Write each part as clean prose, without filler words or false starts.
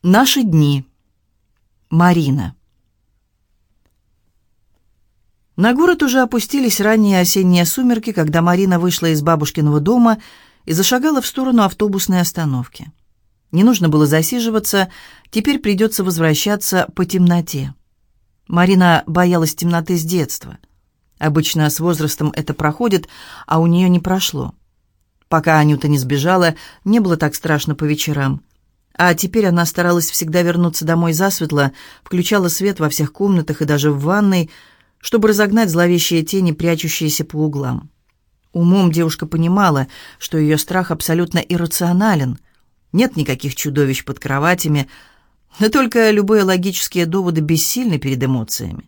Наши дни. Марина. На город уже опустились ранние осенние сумерки, когда Марина вышла из бабушкиного дома и зашагала в сторону автобусной остановки. Не нужно было засиживаться, теперь придется возвращаться по темноте. Марина боялась темноты с детства. Обычно с возрастом это проходит, а у нее не прошло. Пока Анюта не сбежала, не было так страшно по вечерам. А теперь она старалась всегда вернуться домой засветло, включала свет во всех комнатах и даже в ванной, чтобы разогнать зловещие тени, прячущиеся по углам. Умом девушка понимала, что ее страх абсолютно иррационален. Нет никаких чудовищ под кроватями, но только любые логические доводы бессильны перед эмоциями.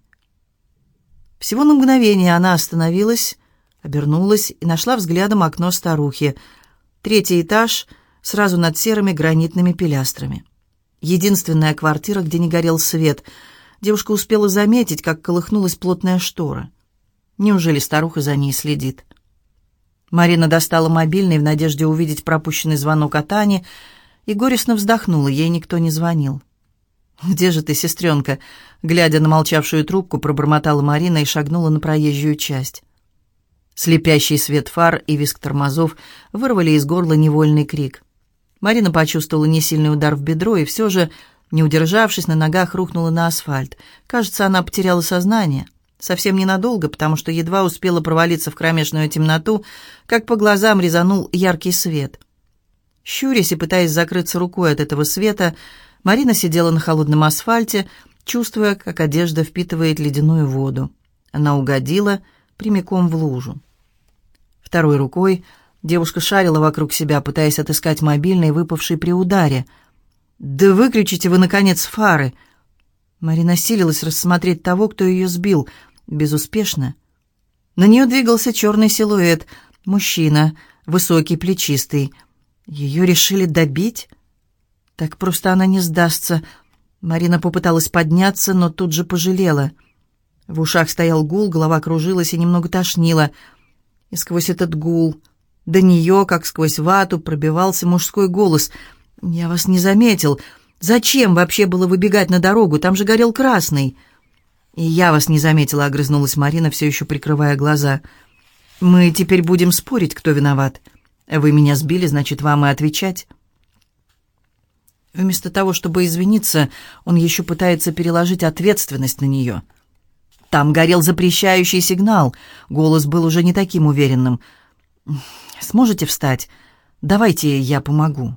Всего на мгновение она остановилась, обернулась и нашла взглядом окно старухи. 3-й этаж — сразу над серыми гранитными пилястрами. Единственная квартира, где не горел свет. Девушка успела заметить, как колыхнулась плотная штора. Неужели старуха за ней следит? Марина достала мобильный в надежде увидеть пропущенный звонок от Ани и горестно вздохнула, ей никто не звонил. «Где же ты, сестренка?» Глядя на молчавшую трубку, пробормотала Марина и шагнула на проезжую часть. Слепящий свет фар и визг тормозов вырвали из горла невольный крик. Марина почувствовала несильный удар в бедро и все же, не удержавшись на ногах, рухнула на асфальт. Кажется, она потеряла сознание. Совсем ненадолго, потому что едва успела провалиться в кромешную темноту, как по глазам резанул яркий свет. Щурясь и пытаясь закрыться рукой от этого света, Марина сидела на холодном асфальте, чувствуя, как одежда впитывает ледяную воду. Она угодила прямиком в лужу. Второй рукой девушка шарила вокруг себя, пытаясь отыскать мобильный, выпавший при ударе. «Да выключите вы, наконец, фары!» Марина силилась рассмотреть того, кто ее сбил. Безуспешно. На нее двигался черный силуэт. Мужчина, высокий, плечистый. Ее решили добить? Так просто она не сдастся. Марина попыталась подняться, но тут же пожалела. В ушах стоял гул, голова кружилась и немного тошнила. И сквозь этот гул до нее, как сквозь вату, пробивался мужской голос. «Я вас не заметил. Зачем вообще было выбегать на дорогу? Там же горел красный». «И я вас не заметила», — огрызнулась Марина, все еще прикрывая глаза. «Мы теперь будем спорить, кто виноват. Вы меня сбили, значит, вам и отвечать». Вместо того, чтобы извиниться, он еще пытается переложить ответственность на нее. Там горел запрещающий сигнал. Голос был уже не таким уверенным. «Сможете встать? Давайте я помогу».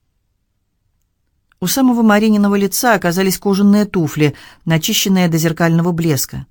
У самого Марининого лица оказались кожаные туфли, начищенные до зеркального блеска.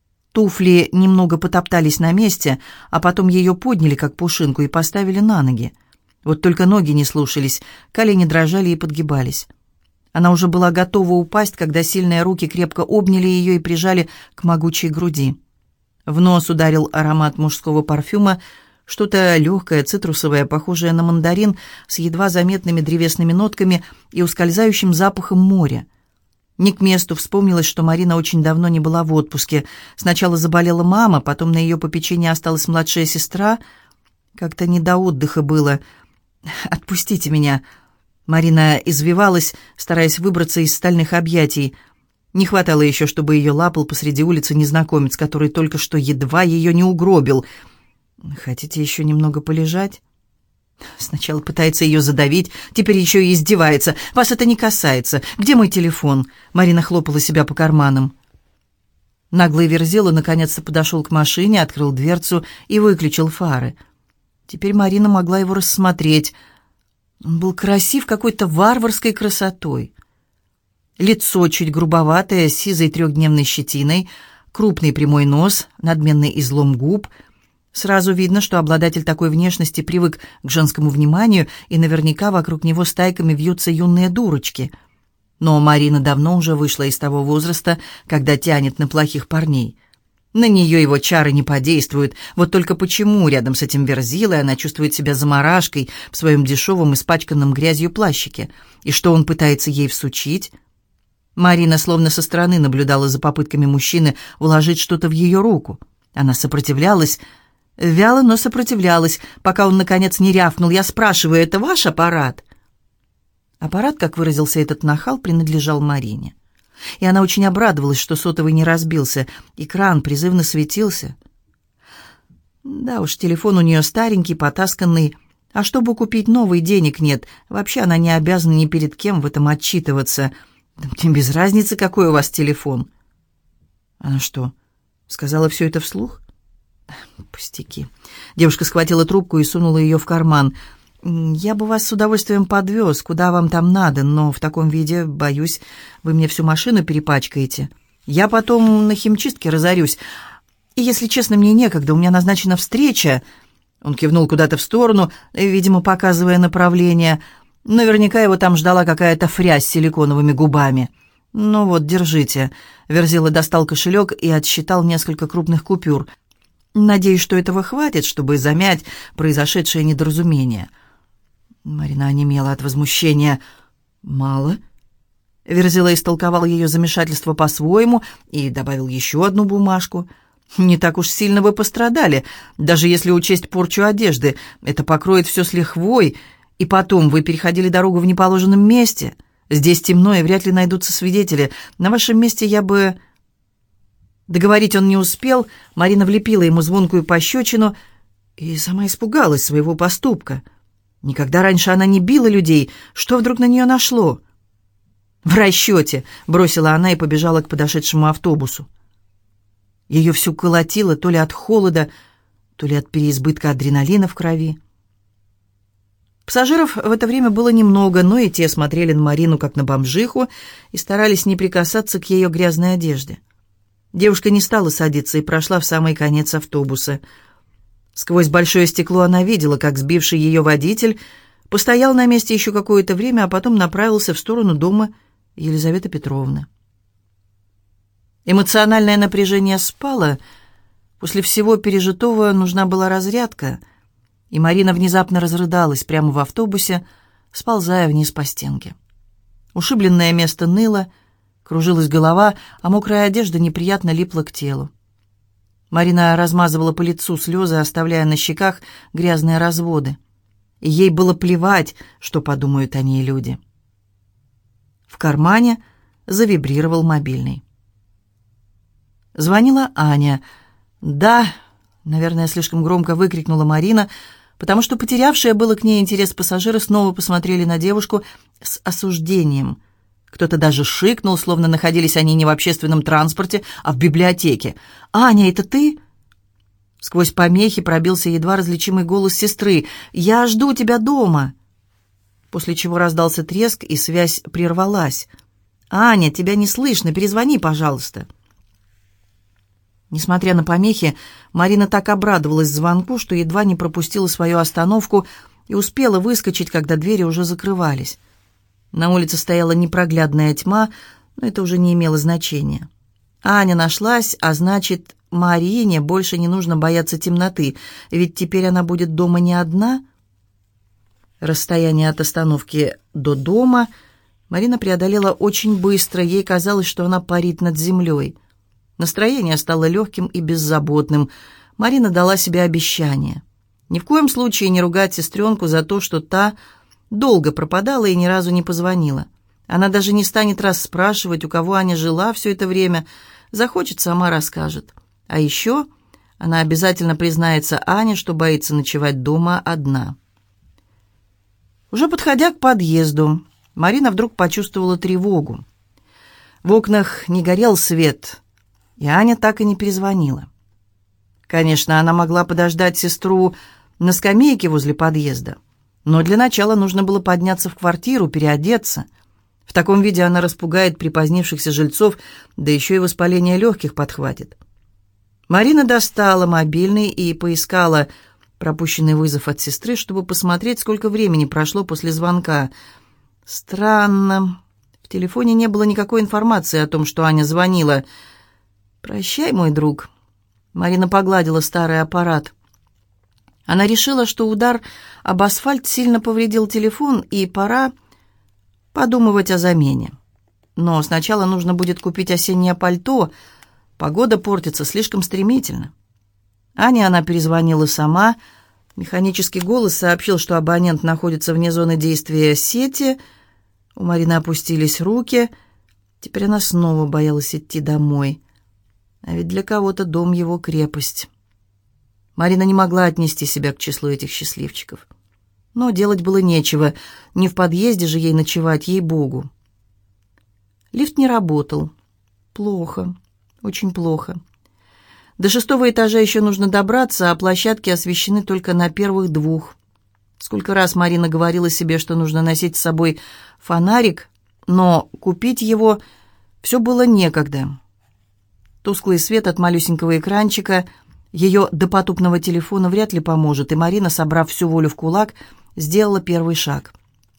Туфли немного потоптались на месте, а потом ее подняли, как пушинку, и поставили на ноги. Вот только ноги не слушались, колени дрожали и подгибались. Она уже была готова упасть, когда сильные руки крепко обняли ее и прижали к могучей груди. В нос ударил аромат мужского парфюма, что-то легкое, цитрусовое, похожее на мандарин, с едва заметными древесными нотками и ускользающим запахом моря. Не к месту вспомнилось, что Марина очень давно не была в отпуске. Сначала заболела мама, потом на ее попечении осталась младшая сестра. Как-то не до отдыха было. «Отпустите меня!» Марина извивалась, стараясь выбраться из стальных объятий. Не хватало еще, чтобы ее лапал посреди улицы незнакомец, который только что едва ее не угробил. «Хотите еще немного полежать?» Сначала пытается ее задавить, теперь еще и издевается. «Вас это не касается. Где мой телефон?» Марина хлопала себя по карманам. Наглый Верзила наконец-то подошел к машине, открыл дверцу и выключил фары. Теперь Марина могла его рассмотреть. Он был красив какой-то варварской красотой. Лицо чуть грубоватое, с сизой 3-дневной щетиной, крупный прямой нос, надменный излом губ. Сразу видно, что обладатель такой внешности привык к женскому вниманию, и наверняка вокруг него стайками вьются юные дурочки. Но Марина давно уже вышла из того возраста, когда тянет на плохих парней. На нее его чары не подействуют. Вот только почему рядом с этим Верзилой она чувствует себя заморашкой в своем дешевом, испачканном грязью плащике? И что он пытается ей всучить? Марина словно со стороны наблюдала за попытками мужчины вложить что-то в ее руку. Она сопротивлялась, вяло, но сопротивлялась, пока он, наконец, не рявкнул. «Я спрашиваю, это ваш аппарат?» Аппарат, как выразился этот нахал, принадлежал Марине. И она очень обрадовалась, что сотовый не разбился. Экран призывно светился. Да уж, телефон у нее старенький, потасканный. А чтобы купить новый, денег нет. Вообще она не обязана ни перед кем в этом отчитываться. Мне без разницы, какой у вас телефон. Она что, сказала все это вслух? Пустяки. Девушка схватила трубку и сунула ее в карман. «Я бы вас с удовольствием подвез, куда вам там надо, но в таком виде, боюсь, вы мне всю машину перепачкаете. Я потом на химчистке разорюсь. И, если честно, мне некогда, у меня назначена встреча». Он кивнул куда-то в сторону, видимо, показывая направление. Наверняка его там ждала какая-то фрязь с силиконовыми губами. «Ну вот, держите». Верзила достал кошелек и отсчитал несколько крупных купюр. «Надеюсь, что этого хватит, чтобы замять произошедшее недоразумение». Марина онемела от возмущения. «Мало?» Верзила истолковал ее замешательство по-своему и добавил еще одну бумажку. «Не так уж сильно вы пострадали, даже если учесть порчу одежды. Это покроет все с лихвой. И потом, вы переходили дорогу в неположенном месте. Здесь темно, и вряд ли найдутся свидетели. На вашем месте я бы...» Договорить он не успел. Марина влепила ему звонкую пощечину и сама испугалась своего поступка. Никогда раньше она не била людей. Что вдруг на нее нашло? «В расчете!» — бросила она и побежала к подошедшему автобусу. Ее всю колотило то ли от холода, то ли от переизбытка адреналина в крови. Пассажиров в это время было немного, но и те смотрели на Марину как на бомжиху и старались не прикасаться к ее грязной одежде. Девушка не стала садиться и прошла в самый конец автобуса. Сквозь большое стекло она видела, как сбивший ее водитель постоял на месте еще какое-то время, а потом направился в сторону дома Елизаветы Петровны. Эмоциональное напряжение спало. После всего пережитого нужна была разрядка, и Марина внезапно разрыдалась прямо в автобусе, сползая вниз по стенке. Ушибленное место ныло, кружилась голова, а мокрая одежда неприятно липла к телу. Марина размазывала по лицу слезы, оставляя на щеках грязные разводы. И ей было плевать, что подумают о ней люди. В кармане завибрировал мобильный. Звонила Аня. «Да», — наверное, слишком громко выкрикнула Марина, потому что потерявшие было к ней интерес пассажиры снова посмотрели на девушку с осуждением. Кто-то даже шикнул, словно находились они не в общественном транспорте, а в библиотеке. «Аня, это ты?» Сквозь помехи пробился едва различимый голос сестры. «Я жду тебя дома!» После чего раздался треск, и связь прервалась. «Аня, тебя не слышно, перезвони, пожалуйста!» Несмотря на помехи, Марина так обрадовалась звонку, что едва не пропустила свою остановку и успела выскочить, когда двери уже закрывались. На улице стояла непроглядная тьма, но это уже не имело значения. Аня нашлась, а значит, Марине больше не нужно бояться темноты, ведь теперь она будет дома не одна. Расстояние от остановки до дома Марина преодолела очень быстро, ей казалось, что она парит над землей. Настроение стало легким и беззаботным. Марина дала себе обещание. Ни в коем случае не ругать сестренку за то, что та долго пропадала и ни разу не позвонила. Она даже не станет расспрашивать, у кого Аня жила все это время. Захочет, сама расскажет. А еще она обязательно признается Ане, что боится ночевать дома одна. Уже подходя к подъезду, Марина вдруг почувствовала тревогу. В окнах не горел свет, и Аня так и не перезвонила. Конечно, она могла подождать сестру на скамейке возле подъезда, но для начала нужно было подняться в квартиру, переодеться. В таком виде она распугает припозднившихся жильцов, да еще и воспаление легких подхватит. Марина достала мобильный и поискала пропущенный вызов от сестры, чтобы посмотреть, сколько времени прошло после звонка. Странно. В телефоне не было никакой информации о том, что Аня звонила. «Прощай, мой друг». Марина погладила старый аппарат. Она решила, что удар об асфальт сильно повредил телефон, и пора подумывать о замене. Но сначала нужно будет купить осеннее пальто. Погода портится слишком стремительно. Ане она перезвонила сама. Механический голос сообщил, что абонент находится вне зоны действия сети. У Марины опустились руки. Теперь она снова боялась идти домой. А ведь для кого-то дом его крепость. Марина не могла отнести себя к числу этих счастливчиков. Но делать было нечего. Не в подъезде же ей ночевать, ей-богу. Лифт не работал. Плохо, очень плохо. До 6-го этажа еще нужно добраться, а площадки освещены только на первых 2. Сколько раз Марина говорила себе, что нужно носить с собой фонарик, но купить его все было некогда. Тусклый свет от малюсенького экранчика ее допотопного телефона вряд ли поможет, и Марина, собрав всю волю в кулак, сделала первый шаг.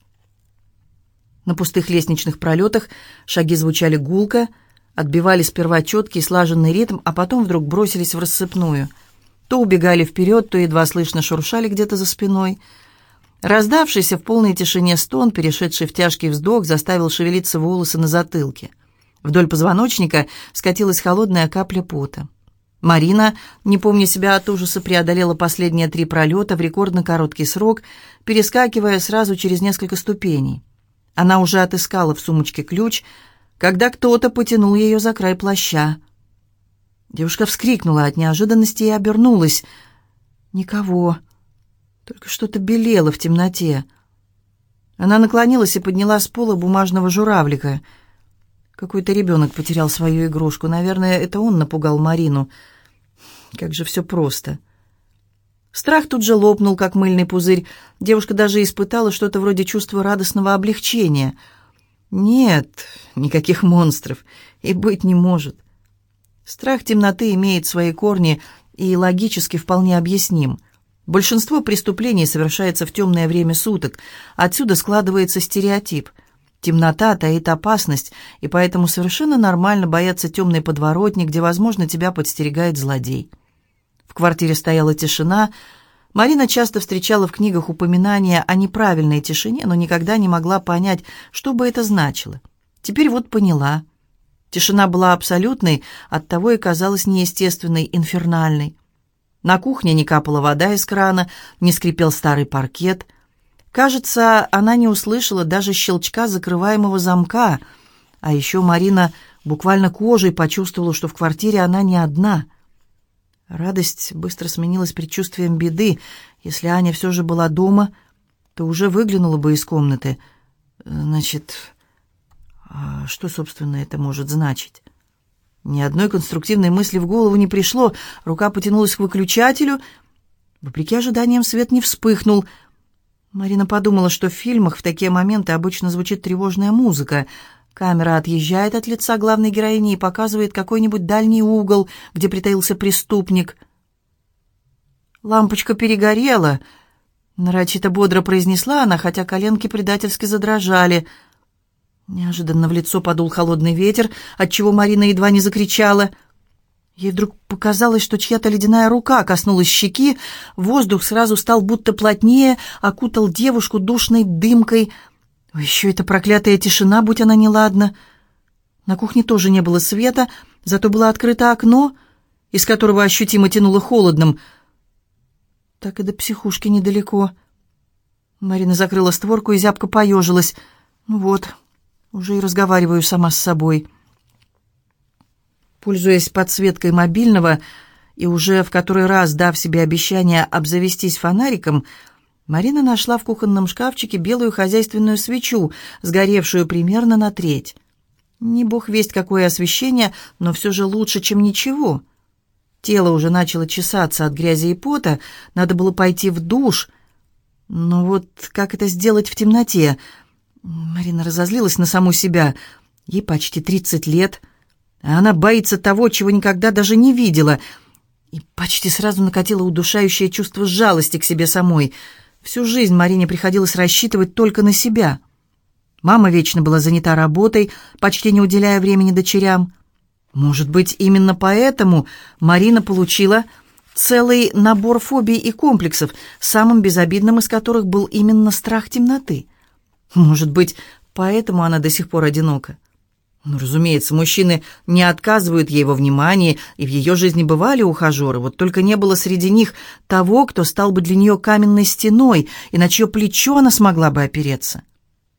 На пустых лестничных пролетах шаги звучали гулко, отбивали сперва четкий слаженный ритм, а потом вдруг бросились в рассыпную. То убегали вперед, то едва слышно шуршали где-то за спиной. Раздавшийся в полной тишине стон, перешедший в тяжкий вздох, заставил шевелиться волосы на затылке. Вдоль позвоночника скатилась холодная капля пота. Марина, не помня себя от ужаса, преодолела последние 3 пролета в рекордно короткий срок, перескакивая сразу через несколько ступеней. Она уже отыскала в сумочке ключ, когда кто-то потянул ее за край плаща. Девушка вскрикнула от неожиданности и обернулась. Никого. Только что-то белело в темноте. Она наклонилась и подняла с пола бумажного журавлика. Какой-то ребенок потерял свою игрушку. Наверное, это он напугал Марину. Как же все просто. Страх тут же лопнул, как мыльный пузырь. Девушка даже испытала что-то вроде чувства радостного облегчения. Нет, никаких монстров. И быть не может. Страх темноты имеет свои корни и логически вполне объясним. Большинство преступлений совершается в темное время суток. Отсюда складывается стереотип. Темнота таит опасность, и поэтому совершенно нормально бояться темной подворотни, где, возможно, тебя подстерегает злодей. В квартире стояла тишина. Марина часто встречала в книгах упоминания о неправильной тишине, но никогда не могла понять, что бы это значило. Теперь вот поняла. Тишина была абсолютной, оттого и казалась неестественной, инфернальной. На кухне не капала вода из крана, не скрипел старый паркет. Кажется, она не услышала даже щелчка закрываемого замка. А еще Марина буквально кожей почувствовала, что в квартире она не одна. Радость быстро сменилась предчувствием беды. Если Аня все же была дома, то уже выглянула бы из комнаты. Значит, что, собственно, это может значить? Ни одной конструктивной мысли в голову не пришло. Рука потянулась к выключателю. Вопреки ожиданиям свет не вспыхнул. Марина подумала, что в фильмах в такие моменты обычно звучит тревожная музыка. Камера отъезжает от лица главной героини и показывает какой-нибудь дальний угол, где притаился преступник. «Лампочка перегорела», — нарочито бодро произнесла она, хотя коленки предательски задрожали. Неожиданно в лицо подул холодный ветер, отчего Марина едва не закричала. Ей вдруг показалось, что чья-то ледяная рука коснулась щеки, воздух сразу стал будто плотнее, окутал девушку душной дымкой. Еще эта проклятая тишина, будь она неладна. На кухне тоже не было света, зато было открыто окно, из которого ощутимо тянуло холодным. Так и до психушки недалеко. Марина закрыла створку и зябко поежилась. Ну вот, уже и разговариваю сама с собой. Пользуясь подсветкой мобильного и уже в который раз дав себе обещание обзавестись фонариком, Марина нашла в кухонном шкафчике белую хозяйственную свечу, сгоревшую примерно на треть. Не бог весть какое освещение, но все же лучше, чем ничего. Тело уже начало чесаться от грязи и пота, надо было пойти в душ. Но вот как это сделать в темноте? Марина разозлилась на саму себя. Ей почти 30 лет, а она боится того, чего никогда даже не видела. И почти сразу накатило удушающее чувство жалости к себе самой. Всю жизнь Марине приходилось рассчитывать только на себя. Мама вечно была занята работой, почти не уделяя времени дочерям. Может быть, именно поэтому Марина получила целый набор фобий и комплексов, самым безобидным из которых был именно страх темноты. Может быть, поэтому она до сих пор одинока. Ну, разумеется, мужчины не отказывают ей во внимании, и в ее жизни бывали ухажеры, вот только не было среди них того, кто стал бы для нее каменной стеной и на чье плечо она смогла бы опереться.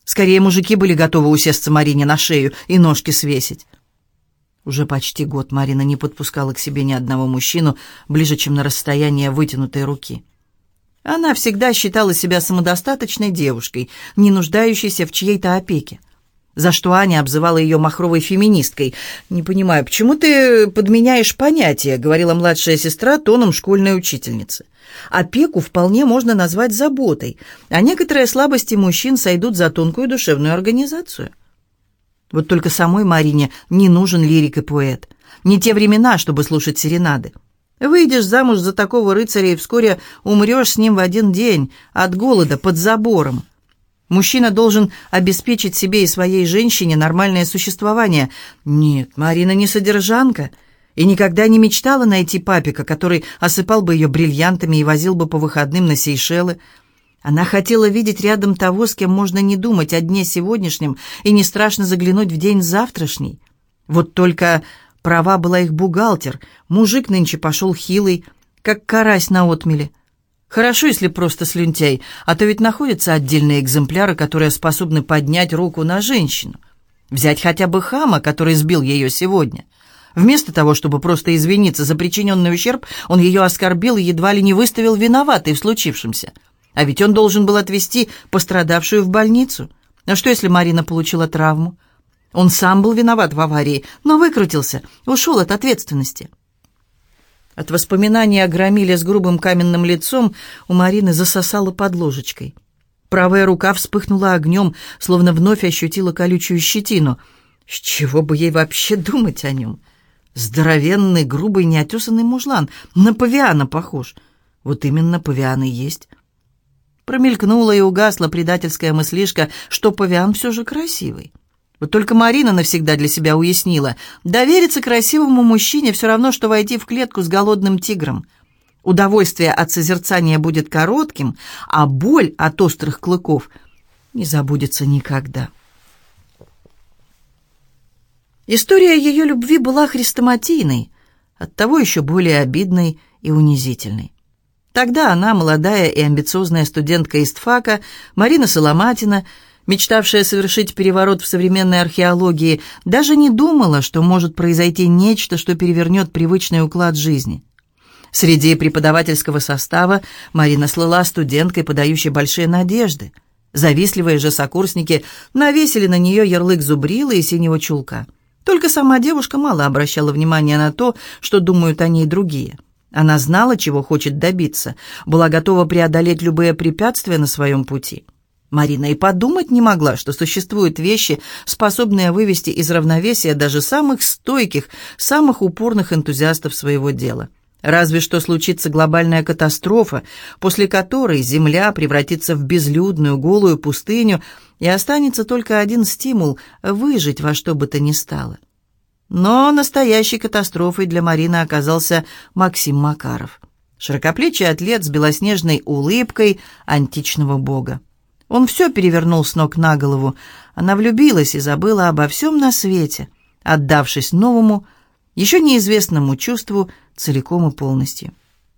Скорее, мужики были готовы усесться Марине на шею и ножки свесить. Уже почти год Марина не подпускала к себе ни одного мужчину ближе, чем на расстояние вытянутой руки. Она всегда считала себя самодостаточной девушкой, не нуждающейся в чьей-то опеке, за что Аня обзывала ее махровой феминисткой. «Не понимаю, почему ты подменяешь понятия?» — говорила младшая сестра тоном школьной учительницы. «Опеку вполне можно назвать заботой, а некоторые слабости мужчин сойдут за тонкую душевную организацию». Вот только самой Марине не нужен лирик и поэт. Не те времена, чтобы слушать серенады. Выйдешь замуж за такого рыцаря и вскоре умрешь с ним в один день от голода под забором. Мужчина должен обеспечить себе и своей женщине нормальное существование. Нет, Марина не содержанка и никогда не мечтала найти папика, который осыпал бы ее бриллиантами и возил бы по выходным на Сейшелы. Она хотела видеть рядом того, с кем можно не думать о дне сегодняшнем и не страшно заглянуть в день завтрашний. Вот только права была их бухгалтер. Мужик нынче пошел хилый, как карась на отмеле. Хорошо, если просто слюнтяй, а то ведь находятся отдельные экземпляры, которые способны поднять руку на женщину. Взять хотя бы хама, который сбил ее сегодня. Вместо того, чтобы просто извиниться за причиненный ущерб, он ее оскорбил и едва ли не выставил виноватой в случившемся. А ведь он должен был отвезти пострадавшую в больницу. А что, если Марина получила травму? Он сам был виноват в аварии, но выкрутился, ушел от ответственности. От воспоминаний о громиле с грубым каменным лицом у Марины засосало под ложечкой. Правая рука вспыхнула огнем, словно вновь ощутила колючую щетину. С чего бы ей вообще думать о нем? Здоровенный, грубый, неотесанный мужлан, на павиана похож. Вот именно павиан и есть. Промелькнула и угасла предательская мыслишка, что павиан все же красивый. Вот только Марина навсегда для себя уяснила: довериться красивому мужчине все равно, что войти в клетку с голодным тигром. Удовольствие от созерцания будет коротким, а боль от острых клыков не забудется никогда. История ее любви была хрестоматийной, оттого еще более обидной и унизительной. Тогда она, молодая и амбициозная студентка истфака, Марина Соломатина, мечтавшая совершить переворот в современной археологии, даже не думала, что может произойти нечто, что перевернет привычный уклад жизни. Среди преподавательского состава Марина слыла студенткой, подающей большие надежды. Завистливые же сокурсники навесили на нее ярлык зубрилы и синего чулка. Только сама девушка мало обращала внимания на то, что думают о ней другие. Она знала, чего хочет добиться, была готова преодолеть любые препятствия на своем пути. Марина и подумать не могла, что существуют вещи, способные вывести из равновесия даже самых стойких, самых упорных энтузиастов своего дела. Разве что случится глобальная катастрофа, после которой Земля превратится в безлюдную, голую пустыню, и останется только один стимул – выжить во что бы то ни стало. Но настоящей катастрофой для Марины оказался Максим Макаров. Широкоплечий атлет с белоснежной улыбкой античного бога. Он все перевернул с ног на голову. Она влюбилась и забыла обо всем на свете, отдавшись новому, еще неизвестному чувству целиком и полностью.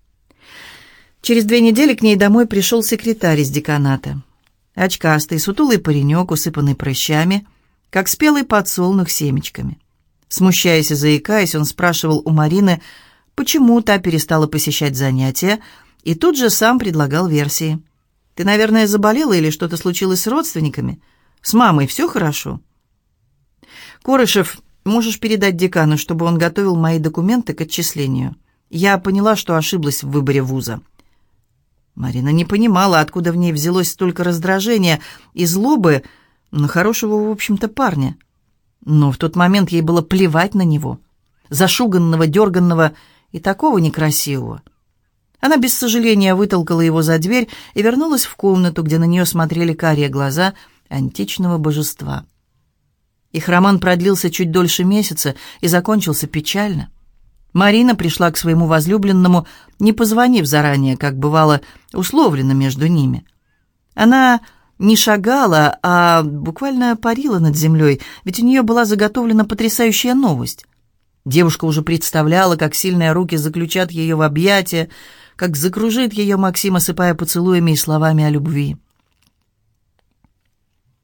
Через 2 недели к ней домой пришел секретарь из деканата. Очкастый, сутулый паренек, усыпанный прыщами, как спелый подсолнух семечками. Смущаясь и заикаясь, он спрашивал у Марины, почему та перестала посещать занятия, и тут же сам предлагал версии. «Ты, наверное, заболела или что-то случилось с родственниками? С мамой все хорошо?» «Корышев, можешь передать декану, чтобы он готовил мои документы к отчислению. Я поняла, что ошиблась в выборе вуза». Марина не понимала, откуда в ней взялось столько раздражения и злобы на хорошего, в общем-то, парня. Но в тот момент ей было плевать на него, зашуганного, дерганного и такого некрасивого. Она без сожаления вытолкала его за дверь и вернулась в комнату, где на нее смотрели карие глаза античного божества. Их роман продлился чуть дольше месяца и закончился печально. Марина пришла к своему возлюбленному, не позвонив заранее, как бывало условлено между ними. Она не шагала, а буквально парила над землей, ведь у нее была заготовлена потрясающая новость. Девушка уже представляла, как сильные руки заключат ее в объятия, как закружит ее Максим, осыпая поцелуями и словами о любви.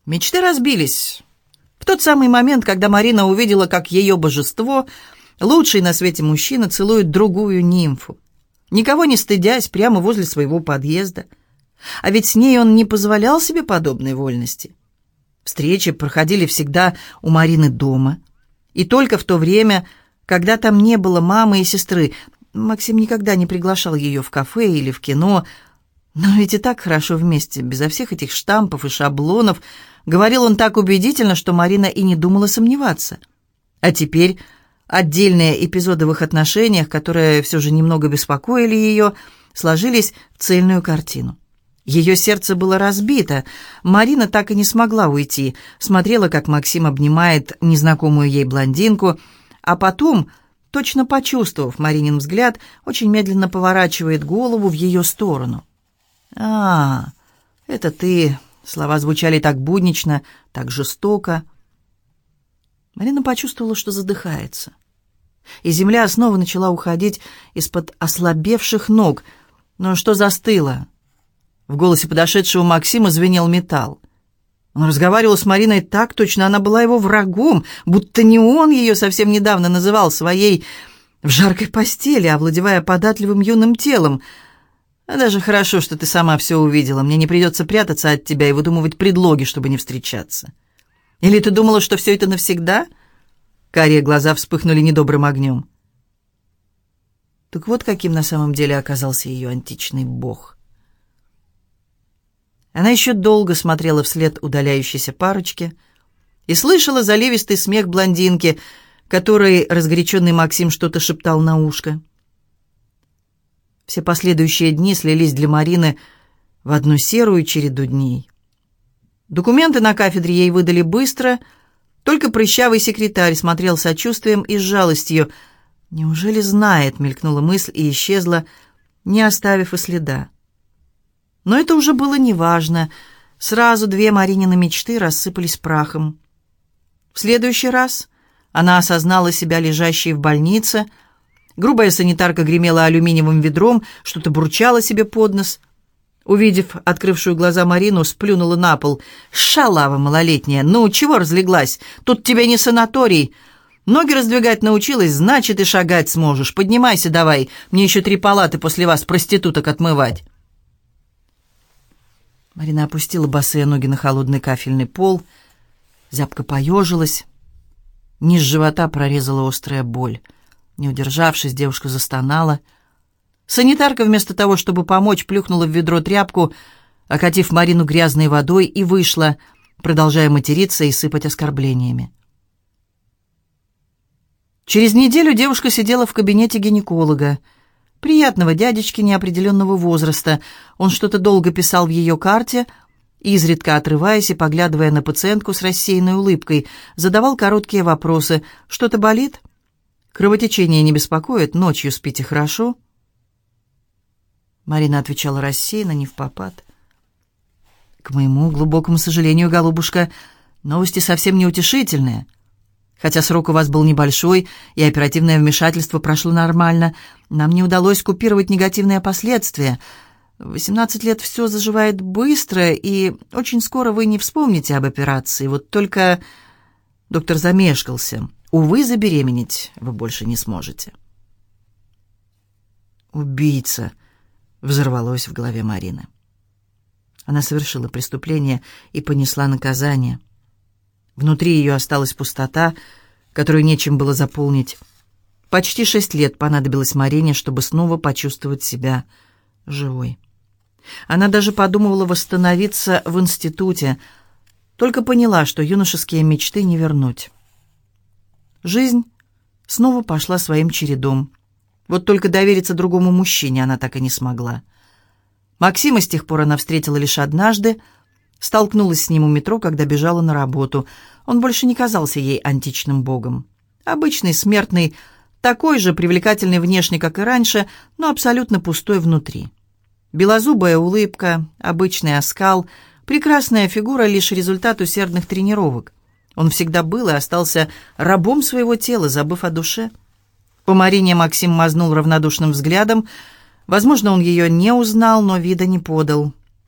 Мечты разбились в тот самый момент, когда Марина увидела, как ее божество, лучший на свете мужчина, целует другую нимфу, никого не стыдясь, прямо возле своего подъезда. А ведь с ней он не позволял себе подобной вольности. Встречи проходили всегда у Марины дома. И только в то время, когда там не было мамы и сестры. Максим никогда не приглашал ее в кафе или в кино. Но ведь и так хорошо вместе, безо всех этих штампов и шаблонов. Говорил он так убедительно, что Марина и не думала сомневаться. А теперь отдельные эпизоды в их отношениях, которые все же немного беспокоили ее, сложились в цельную картину. Ее сердце было разбито. Марина так и не смогла уйти. Смотрела, как Максим обнимает незнакомую ей блондинку, а потом, точно почувствовав Маринин взгляд, очень медленно поворачивает голову в ее сторону. «А, это ты...» Слова звучали так буднично, так жестоко. Марина почувствовала, что задыхается. И земля снова начала уходить из-под ослабевших ног. Но что застыло? В голосе подошедшего Максима звенел металл. Он разговаривал с Мариной так, точно она была его врагом, будто не он ее совсем недавно называл своей в жаркой постели, овладевая податливым юным телом. А даже хорошо, что ты сама все увидела. Мне не придется прятаться от тебя и выдумывать предлоги, чтобы не встречаться. Или ты думала, что все это навсегда?» Карие глаза вспыхнули недобрым огнем. Так вот каким на самом деле оказался ее античный бог. Она еще долго смотрела вслед удаляющейся парочке и слышала заливистый смех блондинки, которой разгоряченный Максим что-то шептал на ушко. Все последующие дни слились для Марины в одну серую череду дней. Документы на кафедре ей выдали быстро, только прыщавый секретарь смотрел с сочувствием и с жалостью. «Неужели знает?» — мелькнула мысль и исчезла, не оставив и следа. Но это уже было неважно. Сразу две Маринины мечты рассыпались прахом. В следующий раз она осознала себя лежащей в больнице. Грубая санитарка гремела алюминиевым ведром, что-то бурчала себе под нос. Увидев открывшую глаза Марину, сплюнула на пол. «Шалава малолетняя! Ну, чего разлеглась? Тут тебе не санаторий. Ноги раздвигать научилась, значит, и шагать сможешь. Поднимайся давай, мне еще 3 палаты после вас проституток отмывать». Марина опустила босые ноги на холодный кафельный пол, зябко поежилась. Низ живота прорезала острая боль. Не удержавшись, девушка застонала. Санитарка вместо того, чтобы помочь, плюхнула в ведро тряпку, окатив Марину грязной водой, и вышла, продолжая материться и сыпать оскорблениями. Через неделю девушка сидела в кабинете гинеколога. Приятного дядечки неопределенного возраста. Он что-то долго писал в ее карте, изредка отрываясь и поглядывая на пациентку с рассеянной улыбкой, задавал короткие вопросы. «Что-то болит? Кровотечение не беспокоит? Ночью спите хорошо?» Марина отвечала рассеянно, невпопад. «К моему глубокому сожалению, голубушка, новости совсем неутешительные. Хотя срок у вас был небольшой, и оперативное вмешательство прошло нормально, нам не удалось купировать негативные последствия. В 18 лет все заживает быстро, и очень скоро вы не вспомните об операции. Вот только...» Доктор замешкался. «Увы, забеременеть вы больше не сможете». «Убийца!» — взорвалось в голове Марины. Она совершила преступление и понесла наказание. Внутри ее осталась пустота, которую нечем было заполнить. Почти 6 лет понадобилось Марине, чтобы снова почувствовать себя живой. Она даже подумывала восстановиться в институте, только поняла, что юношеские мечты не вернуть. Жизнь снова пошла своим чередом. Вот только довериться другому мужчине она так и не смогла. Максима с тех пор она встретила лишь однажды, столкнулась с ним у метро, когда бежала на работу. Он больше не казался ей античным богом. Обычный, смертный, такой же привлекательный внешне, как и раньше, но абсолютно пустой внутри. Белозубая улыбка, обычный оскал, прекрасная фигура — лишь результат усердных тренировок. Он всегда был и остался рабом своего тела, забыв о душе. По Марине Максим мазнул равнодушным взглядом. Возможно, он ее не узнал, но вида не подал.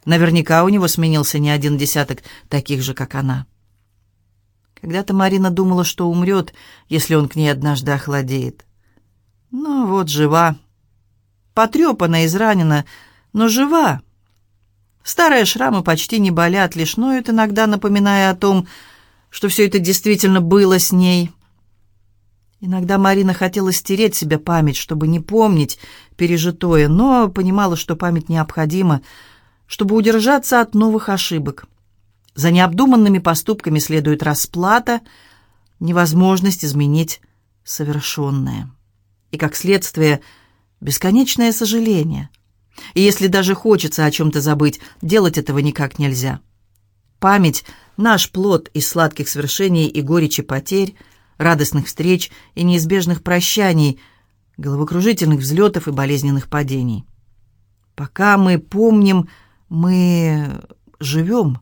Наверняка у него сменился не один десяток таких же, как она. Когда-то Марина думала, что умрет, если он к ней однажды охладеет. Но вот жива. Потрепана, изранена, но жива. Старые шрамы почти не болят, лишь ноют иногда, напоминая о том, что все это действительно было с ней. Иногда Марина хотела стереть себе память, чтобы не помнить пережитое, но понимала, что память необходима, чтобы удержаться от новых ошибок. За необдуманными поступками следует расплата, невозможность изменить совершенное. И, как следствие, бесконечное сожаление. И если даже хочется о чем-то забыть, делать этого никак нельзя. Память — наш плод из сладких свершений и горечи потерь, радостных встреч и неизбежных прощаний, головокружительных взлетов и болезненных падений. Пока мы помним, мы живем.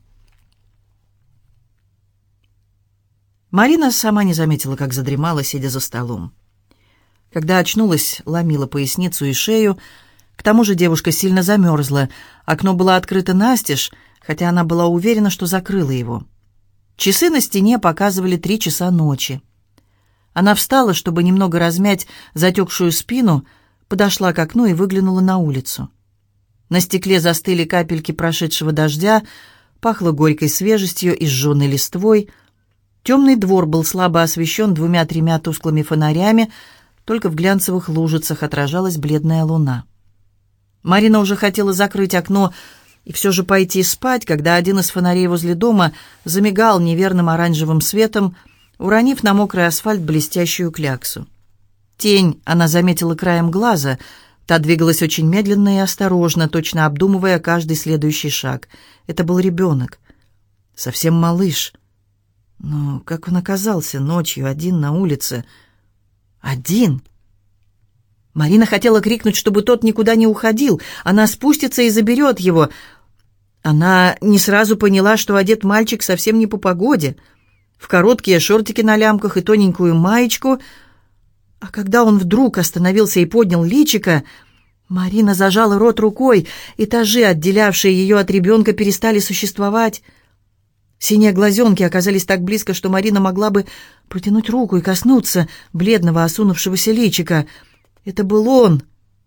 Марина сама не заметила, как задремала, сидя за столом. Когда очнулась, ломила поясницу и шею. К тому же девушка сильно замерзла. Окно было открыто настежь, хотя она была уверена, что закрыла его. Часы на стене показывали 3 часа ночи. Она встала, чтобы немного размять затекшую спину, подошла к окну и выглянула на улицу. На стекле застыли капельки прошедшего дождя, пахло горькой свежестью и сжженной листвой. Темный двор был слабо освещен 2-3 тусклыми фонарями, только в глянцевых лужицах отражалась бледная луна. Марина уже хотела закрыть окно и все же пойти спать, когда один из фонарей возле дома замигал неверным оранжевым светом, уронив на мокрый асфальт блестящую кляксу. Тень она заметила краем глаза. Та двигалась очень медленно и осторожно, точно обдумывая каждый следующий шаг. Это был ребенок. Совсем малыш. Но как он оказался ночью один на улице? Один! Марина хотела крикнуть, чтобы тот никуда не уходил. Она спустится и заберет его. Она не сразу поняла, что одет мальчик совсем не по погоде. В короткие шортики на лямках и тоненькую маечку. А когда он вдруг остановился и поднял личико, Марина зажала рот рукой. Этажи, отделявшие ее от ребенка, перестали существовать. Синие глазенки оказались так близко, что Марина могла бы протянуть руку и коснуться бледного, осунувшегося личика. Это был он.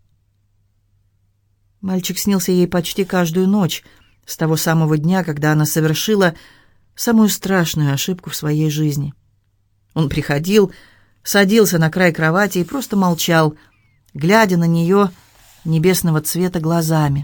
Мальчик снился ей почти каждую ночь, с того самого дня, когда она совершила самую страшную ошибку в своей жизни. Он приходил, садился на край кровати и просто молчал, глядя на нее небесного цвета глазами.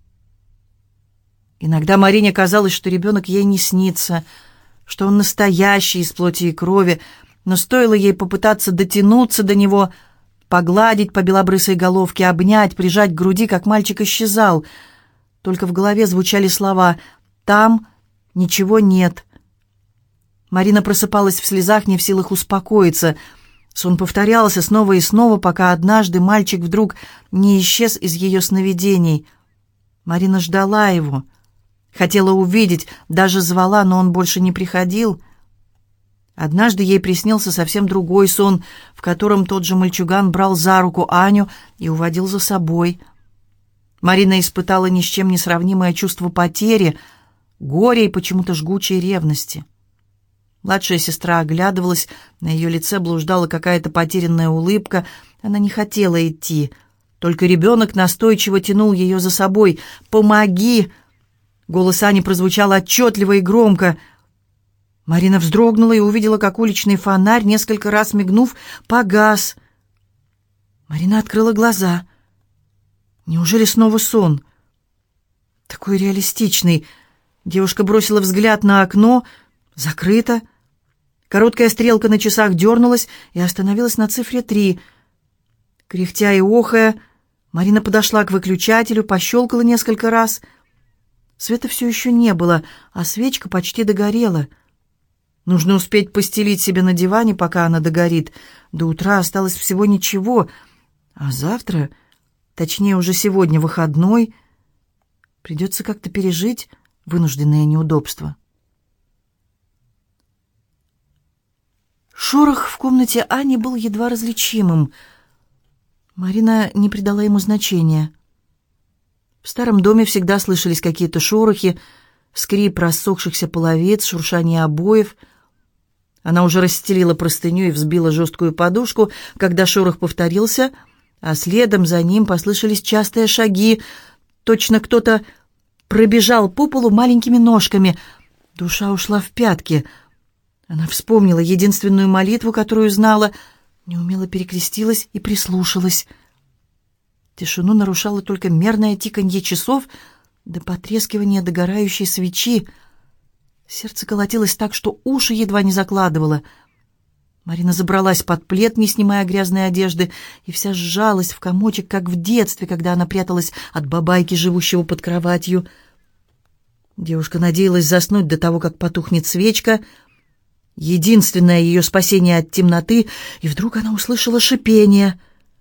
Иногда Марине казалось, что ребенок ей не снится, что он настоящий, из плоти и крови, но стоило ей попытаться дотянуться до него, погладить по белобрысой головке, обнять, прижать к груди, как мальчик исчезал. Только в голове звучали слова «там ничего нет». Марина просыпалась в слезах, не в силах успокоиться. Сон повторялся снова и снова, пока однажды мальчик вдруг не исчез из ее сновидений. Марина ждала его, хотела увидеть, даже звала, но он больше не приходил. Однажды ей приснился совсем другой сон, в котором тот же мальчуган брал за руку Аню и уводил за собой. Марина испытала ни с чем не сравнимое чувство потери, горя и почему-то жгучей ревности. Младшая сестра оглядывалась, на ее лице блуждала какая-то потерянная улыбка. Она не хотела идти, только ребенок настойчиво тянул ее за собой. «Помоги!» Голос Ани прозвучал отчетливо и громко. Марина вздрогнула и увидела, как уличный фонарь, несколько раз мигнув, погас. Марина открыла глаза. Неужели снова сон? Такой реалистичный. Девушка бросила взгляд на окно. Закрыто. Короткая стрелка на часах дернулась и остановилась на цифре 3. Кряхтя и охая, Марина подошла к выключателю, пощелкала несколько раз. Света все еще не было, а свечка почти догорела. Нужно успеть постелить себе на диване, пока она догорит. До утра осталось всего ничего. А завтра, точнее уже сегодня, выходной, придется как-то пережить вынужденное неудобство. Шорох в комнате Ани был едва различимым. Марина не придала ему значения. В старом доме всегда слышались какие-то шорохи, скрип рассохшихся половиц, шуршание обоев. Она уже расстелила простыню и взбила жесткую подушку, когда шорох повторился, а следом за ним послышались частые шаги. Точно кто-то пробежал по полу маленькими ножками. Душа ушла в пятки. Она вспомнила единственную молитву, которую знала, неумело перекрестилась и прислушалась. Тишину нарушало только мерное тиканье часов до потрескивания догорающей свечи. Сердце колотилось так, что уши едва не закладывало. Марина забралась под плед, не снимая грязной одежды, и вся сжалась в комочек, как в детстве, когда она пряталась от бабайки, живущего под кроватью. Девушка надеялась заснуть до того, как потухнет свечка, единственное ее спасение от темноты, и вдруг она услышала шипение.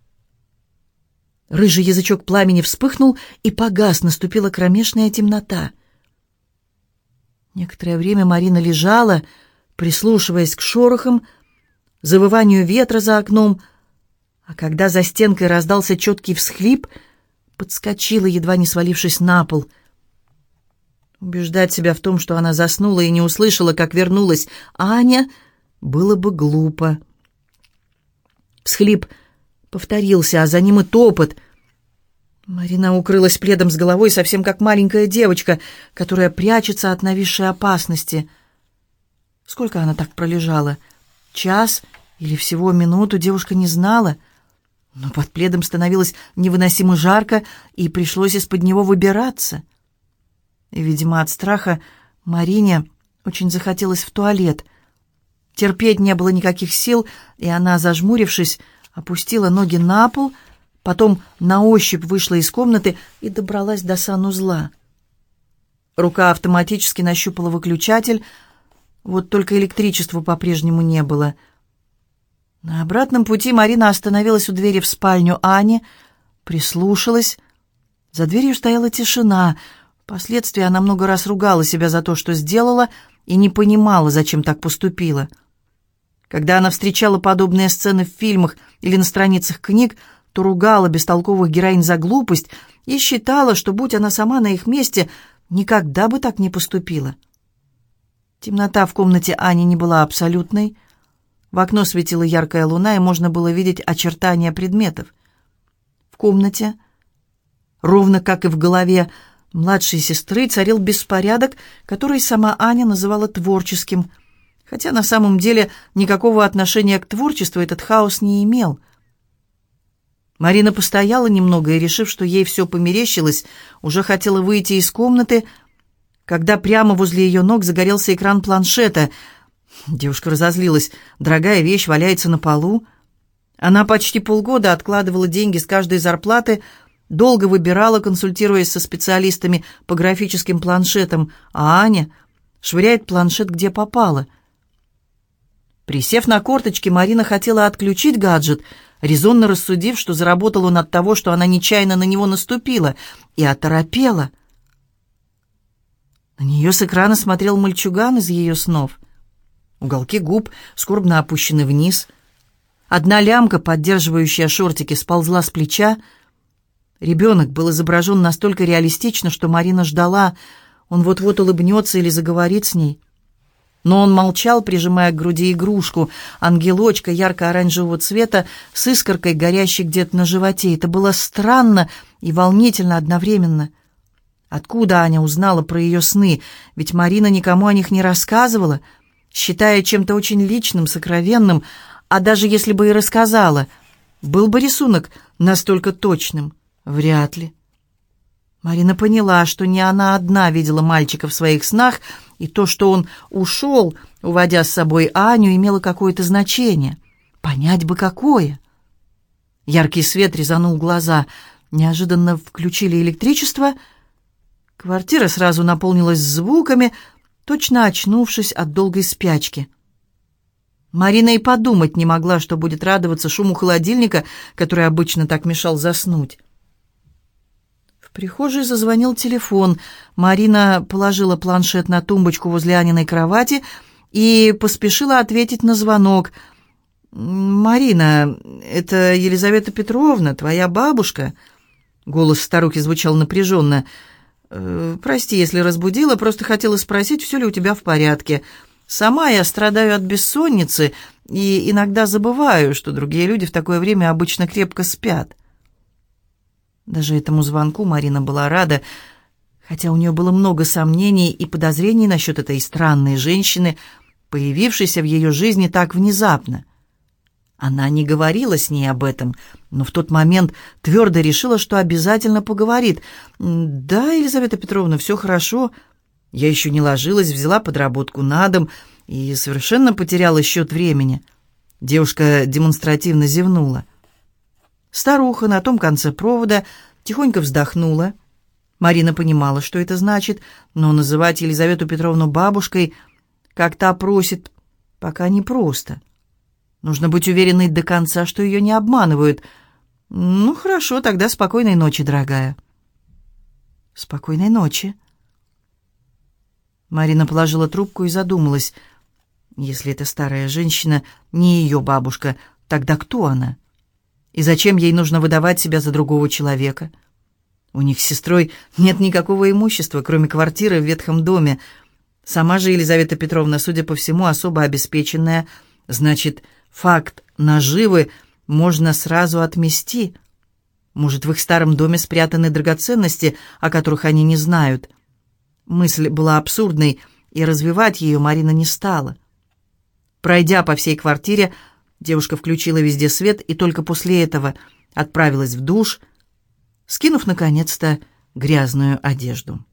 Рыжий язычок пламени вспыхнул и погас, наступила кромешная темнота. Некоторое время Марина лежала, прислушиваясь к шорохам, завыванию ветра за окном, а когда за стенкой раздался четкий всхлип, подскочила, едва не свалившись на пол. Убеждать себя в том, что она заснула и не услышала, как вернулась Аня, было бы глупо. Всхлип повторился, а за ним и топот. Марина укрылась пледом с головой, совсем как маленькая девочка, которая прячется от нависшей опасности. Сколько она так пролежала? Час или всего минуту, девушка не знала. Но под пледом становилось невыносимо жарко, и пришлось из-под него выбираться. И, видимо, от страха Марине очень захотелось в туалет. Терпеть не было никаких сил, и она, зажмурившись, опустила ноги на пол, потом на ощупь вышла из комнаты и добралась до санузла. Рука автоматически нащупала выключатель, вот только электричества по-прежнему не было. На обратном пути Марина остановилась у двери в спальню Ани, прислушалась. За дверью стояла тишина. Впоследствии она много раз ругала себя за то, что сделала, и не понимала, зачем так поступила. Когда она встречала подобные сцены в фильмах или на страницах книг, то ругала бестолковых героинь за глупость и считала, что, будь она сама на их месте, никогда бы так не поступила. Темнота в комнате Ани не была абсолютной. В окно светила яркая луна, и можно было видеть очертания предметов. В комнате, ровно как и в голове младшей сестры, царил беспорядок, который сама Аня называла творческим, хотя на самом деле никакого отношения к творчеству этот хаос не имел. Марина постояла немного и, решив, что ей все померещилось, уже хотела выйти из комнаты, когда прямо возле ее ног загорелся экран планшета. Девушка разозлилась. Дорогая вещь валяется на полу. Она почти полгода откладывала деньги с каждой зарплаты, долго выбирала, консультируясь со специалистами по графическим планшетам, а Аня швыряет планшет где попало. Присев на корточки, Марина хотела отключить гаджет, резонно рассудив, что заработал он от того, что она нечаянно на него наступила, и оторопела. На нее с экрана смотрел мальчуган из ее снов. Уголки губ скорбно опущены вниз. Одна лямка, поддерживающая шортики, сползла с плеча. Ребенок был изображен настолько реалистично, что Марина ждала, он вот-вот улыбнется или заговорит с ней. Но он молчал, прижимая к груди игрушку, ангелочка ярко-оранжевого цвета с искоркой, горящей где-то на животе. Это было странно и волнительно одновременно. Откуда Аня узнала про ее сны? Ведь Марина никому о них не рассказывала, считая чем-то очень личным, сокровенным. А даже если бы и рассказала, был бы рисунок настолько точным? Вряд ли. Марина поняла, что не она одна видела мальчика в своих снах, и то, что он ушел, уводя с собой Аню, имело какое-то значение. Понять бы, какое. Яркий свет резанул глаза. Неожиданно включили электричество. Квартира сразу наполнилась звуками, точно очнувшись от долгой спячки. Марина и подумать не могла, что будет радоваться шуму холодильника, который обычно так мешал заснуть. В прихожей зазвонил телефон. Марина положила планшет на тумбочку возле Аниной кровати и поспешила ответить на звонок. «Марина, это Елизавета Петровна, твоя бабушка. Голос старухи звучал напряженно. «Прости, если разбудила, просто хотела спросить, все ли у тебя в порядке. Сама я страдаю от бессонницы и иногда забываю, что другие люди в такое время обычно крепко спят». Даже этому звонку Марина была рада, хотя у нее было много сомнений и подозрений насчет этой странной женщины, появившейся в ее жизни так внезапно. Она не говорила с ней об этом, но в тот момент твердо решила, что обязательно поговорит. «Да, Елизавета Петровна, все хорошо. Я еще не ложилась, взяла подработку на дом и совершенно потеряла счет времени». Девушка демонстративно зевнула. Старуха на том конце провода тихонько вздохнула. Марина понимала, что это значит, но называть Елизавету Петровну бабушкой, как та просит, пока непросто. Нужно быть уверенной до конца, что ее не обманывают. «Ну, хорошо, тогда спокойной ночи, дорогая». «Спокойной ночи». Марина положила трубку и задумалась. Если эта старая женщина не ее бабушка, тогда кто она? И зачем ей нужно выдавать себя за другого человека? У них с сестрой нет никакого имущества, кроме квартиры в ветхом доме. Сама же Елизавета Петровна, судя по всему, особо обеспеченная. Значит, факт наживы можно сразу отмести. Может, в их старом доме спрятаны драгоценности, о которых они не знают. Мысль была абсурдной, и развивать ее Марина не стала. Пройдя по всей квартире, девушка включила везде свет и только после этого отправилась в душ, скинув, наконец-то, грязную одежду.